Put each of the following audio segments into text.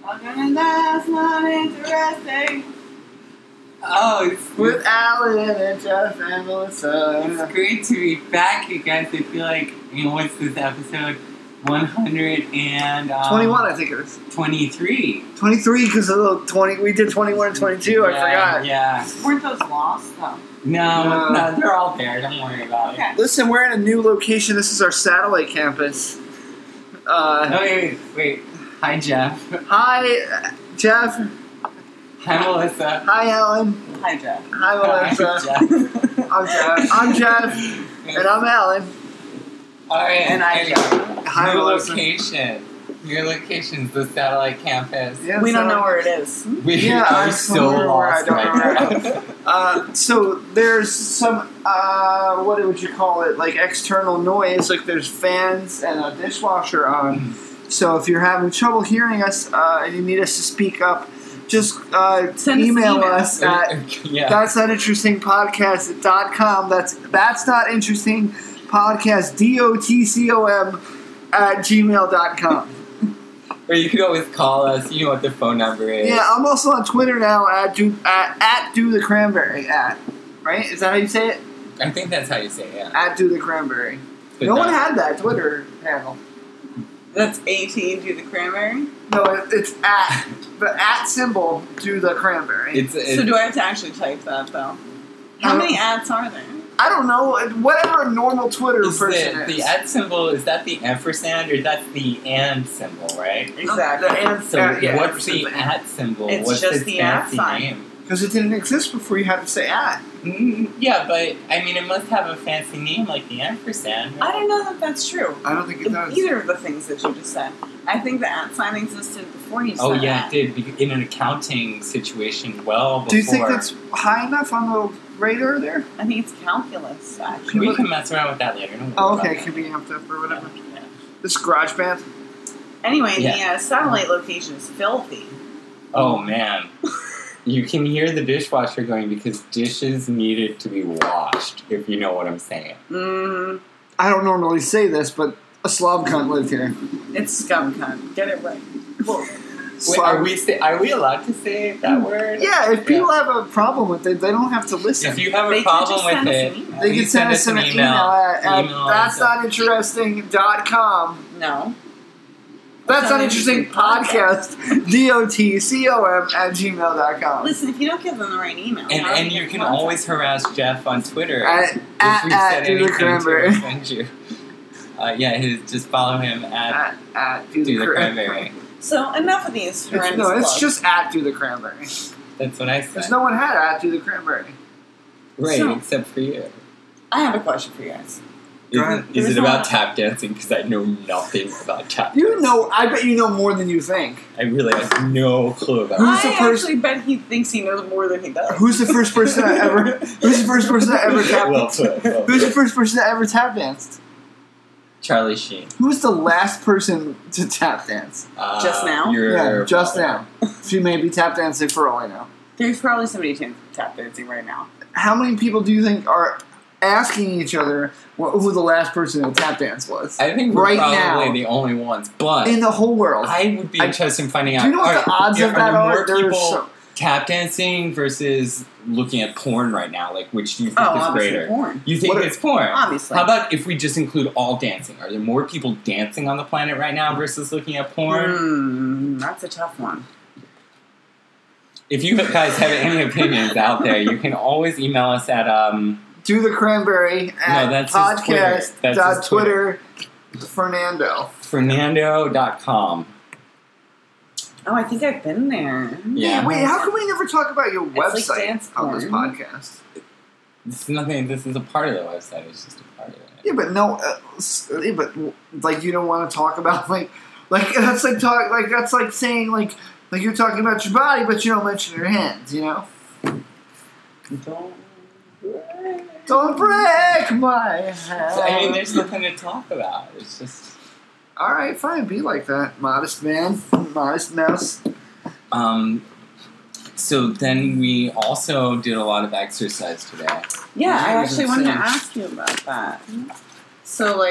And that's not interesting. Oh, it's With Alan and Jeff and Melissa. It's great to be back, you guys. I feel like, what's this episode? 100 and... 21, I think it is. 23. 23, because we did 21 and 22, I forgot. Yeah. Weren't those lost, though? No, they're all there. Don't worry about it. Listen, we're in a new location. This is our satellite campus. Wait. Hi, Jeff. Hi, Jeff. Hi, Melissa. Hi, Alan. Hi, Jeff. Hi, Melissa. Jeff. I'm Jeff. I'm Jeff. And I'm Alan. Alright, And I'm Jeff. Hi, New Melissa. location. Your location's the satellite campus. Yeah, We don't know where it is. We Yeah, are I'm so somewhere where I lost don't right know now. So there's some, what would you call it, like external noise, like there's fans and a dishwasher on. So if you're having trouble hearing us and you need us to speak up, just email us at That's Not Interesting Podcast.com. That's Not Interesting Podcast, DOTCOM at gmail.com. Or you could always call us. You know what the phone number is. Yeah, I'm also on Twitter now at Do the Cranberry right? Is that how you say it? I think that's how you say it, yeah. At Do the Cranberry. But No one had that Twitter handle. That's 18 to the cranberry? No, it's at the at symbol Do the Cranberry. So do I have to actually type that, though? How many ads are there? I don't know. Whatever a normal Twitter person is. The at symbol, is that the ampersand or that's the and symbol, right? Exactly. The and, So what's the at symbol? It's what's just its the at fancy sign. name? Because it didn't exist before you had to say at. Yeah, but I mean, it must have a fancy name like the ampersand. I don't know that that's true. I don't think it does. Either of the things that you just said. I think the at sign existed before you said Oh yeah, at. it did in an accounting situation well before. Do you think that's high enough on the radar there? I think it's calculus, actually. We can mess around with that later. Don't worry Oh, about okay. that. It can be amped up or whatever. Yeah. This is GarageBand. Anyway, Yeah. the satellite location is filthy. Oh man. You can hear the dishwasher going because dishes needed to be washed, if you know what I'm saying. Mm, I don't normally say this, but a slob cunt lived here. it's scum cunt. Get it right. Well, Wait, are we allowed to say that word? Yeah, if people have a problem with it, they don't have to listen. If you have They a could problem just with send us it, an email. They can please send us an email at us. that'snotinteresting.com. no. That's Not Interesting Podcast, DOTCOM at gmail.com. Listen, if you don't give them the right email, how are And they you gonna can contact always harass Jeff on Twitter At if we said Do the anything Cranberry. to offend you. Just follow him at Do Do the Cranberry. Cranberry. So enough of these horrendous No, it's plugs. just at Do the Cranberry. That's what I said. Because no one had at Do the Cranberry. Right, So- except for you. I have a question for you guys. Go ahead. Is There's it about not- tap dancing? Because I know nothing about tap dancing. You know, I bet you know more than you think. I really have no clue about Who's it. the I person- actually bet he thinks he knows more than he does. Who's the first person that ever? Who's the first person that ever tap Well danced? put, well Who's the put. first person that ever tap danced? Charlie Sheen. Who's the last person to tap dance? Just now? Yeah, just now. She may be tap dancing for all I know. There's probably somebody tap dancing right now. How many people do you think are asking each other who the last person to tap dance was? I think we're Right probably now. the only ones, but In the whole world. I would be interested in finding out. Do you know what the odds of that there are? more They're people so- tap dancing versus looking at porn right now? Like, which do you think Oh, is obviously greater? porn. You think What it's porn? Obviously. How about if we just include all dancing? Are there more people dancing on the planet right now versus looking at porn? That's a tough one. If you guys have any opinions out there, you can always email us at Do the Cranberry at No, that's his Twitter. podcast That's dot his Twitter. Fernando. Fernando.com. Oh, I think I've been there. Yeah. Wait, how come we never talk about your It's like website dance on this porn. podcast? This is a part of the website. It's just a part of it. Yeah, but no, but like you don't want to talk about like that's like talk like that's like saying like you're talking about your body, but you don't mention your hands. You know, don't break my hand. So, I mean, there's nothing to talk about. It's just All right, fine, be like that, modest man, modest mouse. So then we also did a lot of exercise today. Yeah, I Yeah, it was actually wanted to insane. ask you about that. So, like,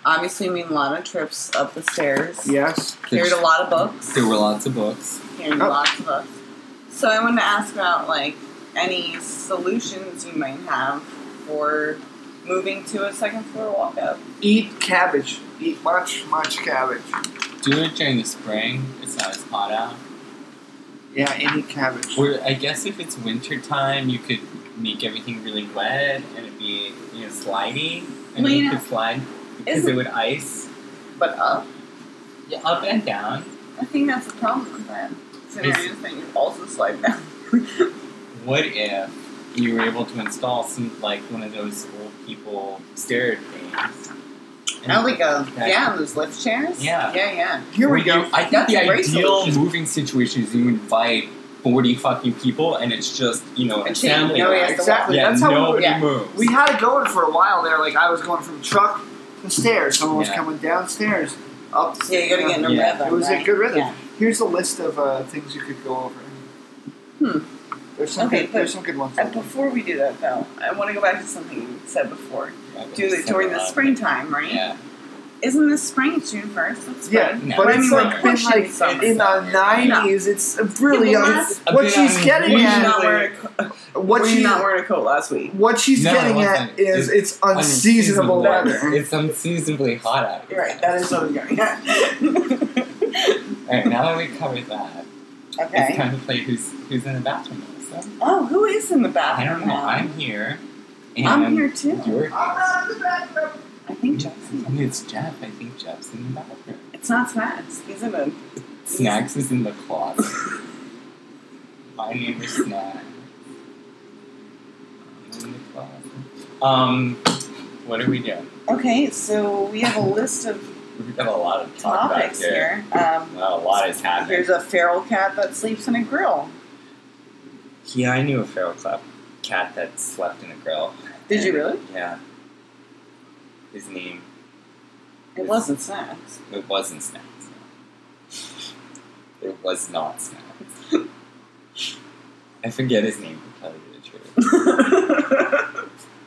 Obviously, we made a lot of trips up the stairs. Yes. Carried a lot of books. There were lots of books. Carried lots of books. So I wanted to ask about, like, any solutions you might have for moving to a second floor walk-up. Eat cabbage. Eat much cabbage. Do it during the spring. It's not as hot out. Yeah, and eat cabbage. Or I guess if it's winter time, you could make everything really wet and it'd be slidey, and Well, you you know, could slide because it would ice. But up. Yeah, up and down. I think that's the problem with that. Scenarios that you also slide down. What if you were able to install some one of those old people stair things? Oh, like those lift chairs? Yeah. Yeah. Here we go. I think That's the a great ideal solution. moving situation is you invite 40 fucking people and it's just, a chain. family. No, ride. exactly. Yeah, That's how nobody yeah. moves. We had it going for a while there. Like, I was going from truck to stairs. Someone was Yeah. coming downstairs. Up. Yeah, you gotta get in a Yeah. rhythm. It was right? a good rhythm. Yeah. Here's a list of things you could go over. There's some Okay, good. There's some good ones. Before we do that, though, I want to go back to something you said before. Do it It's during a the lot. springtime, right? Yeah. Isn't this spring? It's June 1st. It's spring. Yeah, No. but But I it's mean, like like, been pushing like summer. in the 90s. It's really Yeah, but last- A what bit she's getting Were you at. not wearing What were you she not wearing a coat last week? what she's No, getting it at wasn't. is it's unseasonable weather. It's unseasonably hot out. You're right. That is what I'm going at. Alright, now that we covered that, it's Okay. time to play who's in the bathroom. So, Oh, who is in the I bathroom don't know. now? I'm here. And I'm here too. You're here. I think Jackson. It's Jeff. I think Jeff's in the bathroom. It's not Snacks. He's in a. Snacks is in the closet. My name is Snacks. I'm in the closet. What are we doing? Okay, so we have a list of We've got a lot of talk topics back here. here. A lot is happening. Here's a feral cat that sleeps in a grill. Yeah, I knew a feral cat that slept in a grill. Did you really? Yeah. His name. It wasn't Snacks. It wasn't Snacks. It was not Snacks. I forget his name, to tell you the truth.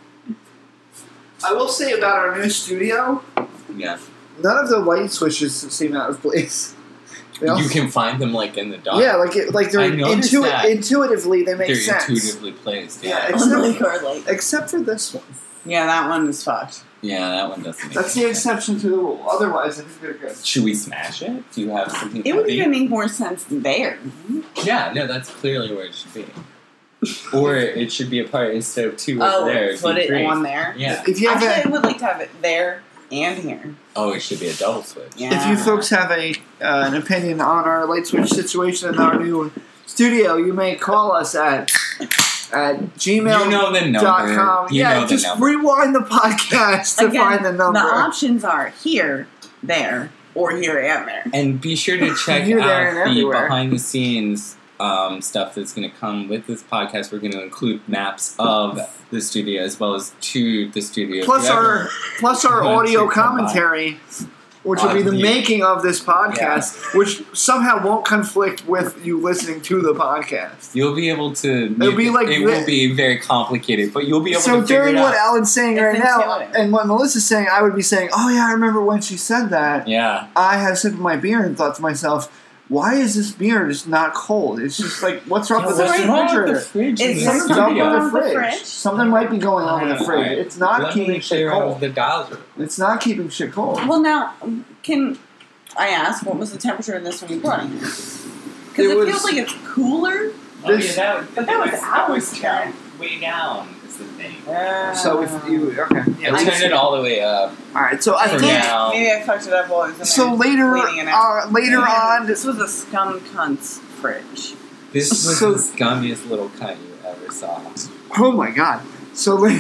I will say about our new studio, Yeah. none of the light switches seem out of place. They all- You can find them in the dark. yeah, like they're I noticed that. intuitively they make They're sense. intuitively placed. Yeah, Oh my God, like- Except for this one. Yeah, that one is fucked. Yeah, that one doesn't make That's the sense. exception to the rule. Otherwise, I think they're good. Should we smash it? Do you have something It would heavy? even make more sense there. Yeah, no, that's clearly where it should be. Or it should be a part instead of two over there. it'd put be it three. on there. Yeah. If you have Actually, I a, would like to have it there and here. Oh, it should be a double switch. Yeah. if you folks have an opinion on our light switch situation in our new studio, you may call us at gmail.com. You know the number. You yeah, know the just number. rewind the podcast to Again, find the number. The options are here, there, or here and there. And be sure to check Here, there, and out the everywhere. behind the scenes stuff that's going to come with this podcast. We're going to include maps of the studio as well as to the studio. plus If you our ever plus our want audio to come by. commentary, which will be the Yeah. making of this podcast, which somehow won't conflict with you listening to the podcast. You'll be able to. It'll be like it thi- will be very complicated, but you'll be able So to figure during it what out. Alan's saying It's right now, intuitive. and what Melissa's saying, I would be saying, "Oh yeah, I remember when she said that." Yeah, I had a sip of my beer and thought to myself, "Why is this beer just not cold? It's just like what's wrong with the what's wrong with the refrigerator? fridge in It's the something's Something's up up studio? with with the the fridge. fridge. Something might be going on with the fridge. Alright. It's not Let keeping me shit clear all cold. the dials. It's not keeping shit cold." Well, now, can I ask, what was the temperature in this when you brought it here? Because It it, was- feels like it's cooler. This- But that was hours ago. turned way down. Is the thing. So if you okay, yeah, I turned it all the way up. all right. So I For think now. Maybe I fucked it up while I was in so. there Later, cleaning it out. later on, This was a scum cunt's fridge. This was So- the scummiest little cunt you ever saw. oh my god. So later,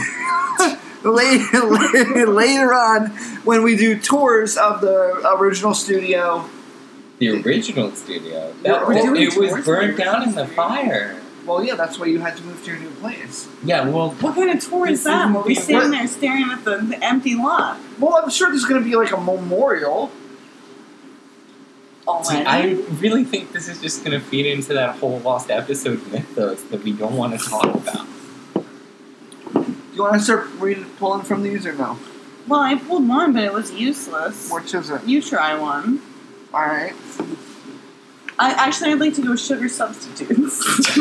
later on, when we do tours of the original studio, The original studio. We're doing It was tours burnt of the down in the original fire. well, yeah, that's why you had to move to your new place. Yeah, well, What kind of tour This is that? is We'll be the- standing there staring at the empty lot. Well, I'm sure there's going to be like a memorial. see, Already. I really think this is just going to feed into that whole lost episode mythos that we don't want to talk about. Do you want to start pulling from these or no? Well, I pulled one, but it was useless. Which is it? You try one. Alright. I'd like to go with sugar substitutes.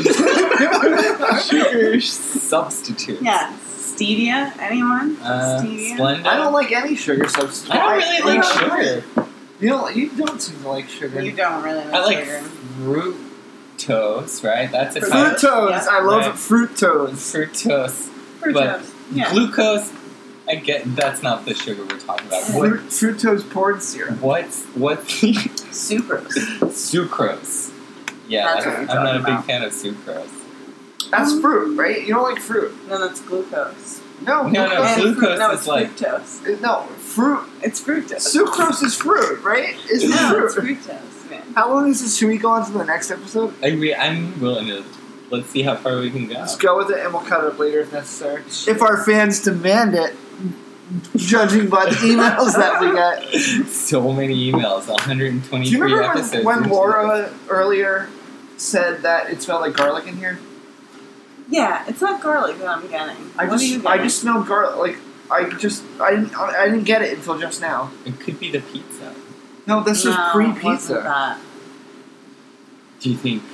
Sugar substitute. Yeah. Stevia, anyone? Stevia? Splenda. I don't like any sugar substitute. I don't really like sugar. You don't seem to like sugar. You don't really like I like sugar. fructose, right? That's a Fruit- type. Fructose. Yeah. I love Right. fructose. Fructose. Fruit but toast. Yeah. Glucose, I get that's not the sugar we're talking about. Fructose corn syrup. What's Sucrose. sucrose? Yeah, That's what I'm we're not a talking big about. fan of sucrose. That's fruit, right? You don't like fruit. No, that's glucose. No, No, no, glucose- glucose no, is it's like- fructose. No, fruit. It's fructose. Sucrose is fruit, right? It's No, it's fruit. fructose, man. How long is this? Should we go on to the next episode? I'm willing to. Let's see how far we can go. Let's go with it, and we'll cut it up later if necessary. If our fans demand it, judging by the emails that we get. So many emails, 123 Do you remember episodes. when into Laura earlier said that it smelled like garlic in here? Yeah, it's not garlic that I'm getting. I What are you just getting? smelled garlic. Like I didn't get it until just now. It could be the pizza. No, this is No, it wasn't pre-pizza. that. Do you think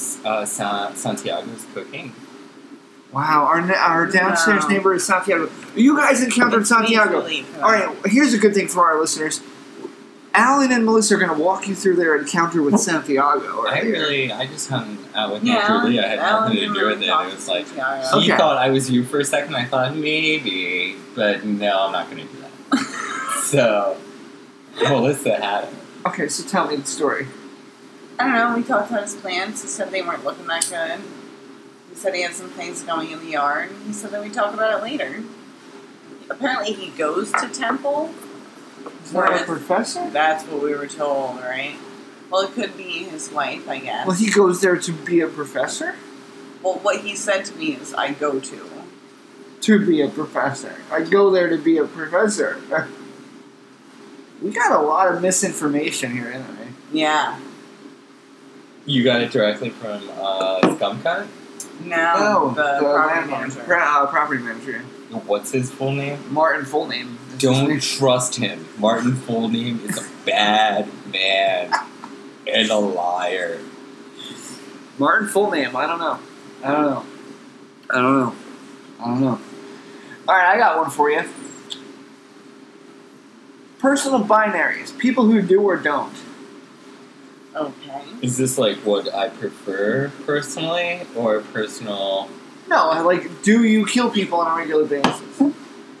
Santiago's cooking? Wow, our downstairs No. neighbor is Santiago. You guys encountered It's made to Santiago. believe, All right, here's a good thing for our listeners. Alan and Melissa are going to walk you through their encounter with Santiago. Right? I just hung out with Yeah, Aunt Julia. I had Alan nothing to didn't do really with it. talk It was to like, Santiago. he Okay. thought I was you for a second. I thought maybe, but no, I'm not going to do that. So, Melissa had it. Okay, so tell me the story. I don't know, we talked about his plans. He said they weren't looking that good. He said he had some things going in the yard. He said that we talk about it later. Apparently he goes to Temple. Is that a professor? That's what we were told, right? Well, it could be his wife, I guess. Well, he goes there to be a professor? Well, what he said to me is, I go to. To be a professor. I go there to be a professor. We got a lot of misinformation here, isn't we? Yeah. You got it directly from Scumcut? No, the property landlord. manager. Property manager. What's his full name? Martin, full name. Don't trust him. Martin Full Name is a bad man and a liar. Martin, full name. I don't know. Alright, I got one for you. Personal binaries. People who do or don't. Okay. Is this like what I prefer personally, or personal? No, like, do you kill people on a regular basis?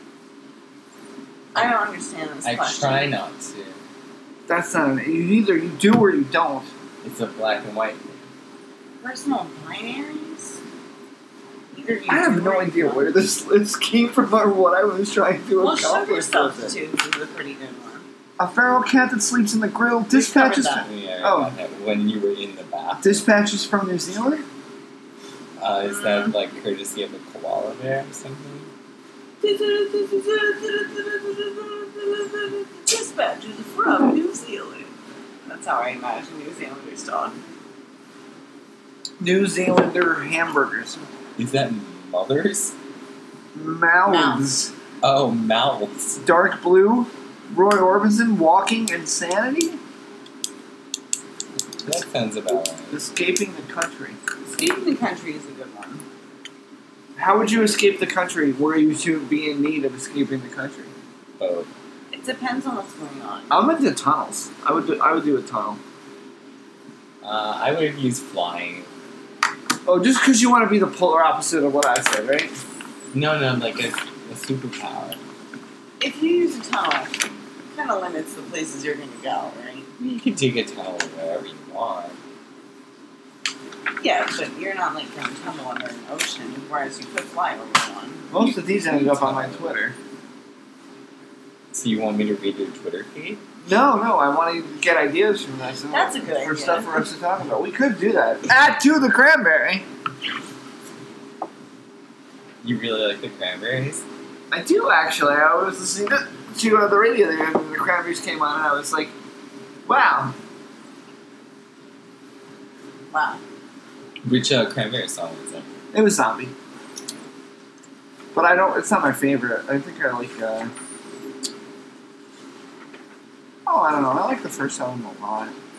I don't understand this I question. try not to. That's not either you do or you don't. It's a black and white thing. Personal binaries? Either you I have do no or you idea don't. where this list came from or what I was trying to Well, sugar accomplish. with it. substitutes is a pretty good one. A feral cat that sleeps in the grill. Dispatches. covered Yeah, Oh. about that. When you were in the bath. Dispatches from New Zealand. Is that like courtesy of a koala bear or something? Dispatches from New Zealand. That's how I imagine New Zealanders talk. New Zealander hamburgers. Is that mothers? Mouths. Oh, mouths. Dark blue. Roy Orbison. Walking Insanity. That sounds about right. Escaping the country. Escaping the country is a good one. How would you escape the country? Were you to be in need of escaping the country? Both. It depends on what's going on. I'm into tunnels. I would do a tunnel. I would use flying. Oh, just because you want to be the polar opposite of what I said, right? No, like a superpower. If you use a tunnel, it kind of limits the places you're going to go, right? You can dig a tunnel wherever you want. Yeah, but you're not like going to tunnel under an ocean, whereas you could fly over one. Most of these ended up on my Twitter. So you want me to read your Twitter feed? No, I want to get ideas from this. That's a good for idea. stuff for us to talk about. We could do that. Add to the cranberry. You really like the cranberries? I do actually. I was listening to the radio there, and the cranberries came on, and I was like, "Wow." Wow. Which cranberry song was it? It was Zombie, but I don't. It's not my favorite. I think I like. Oh, I don't know. I like the first album a lot.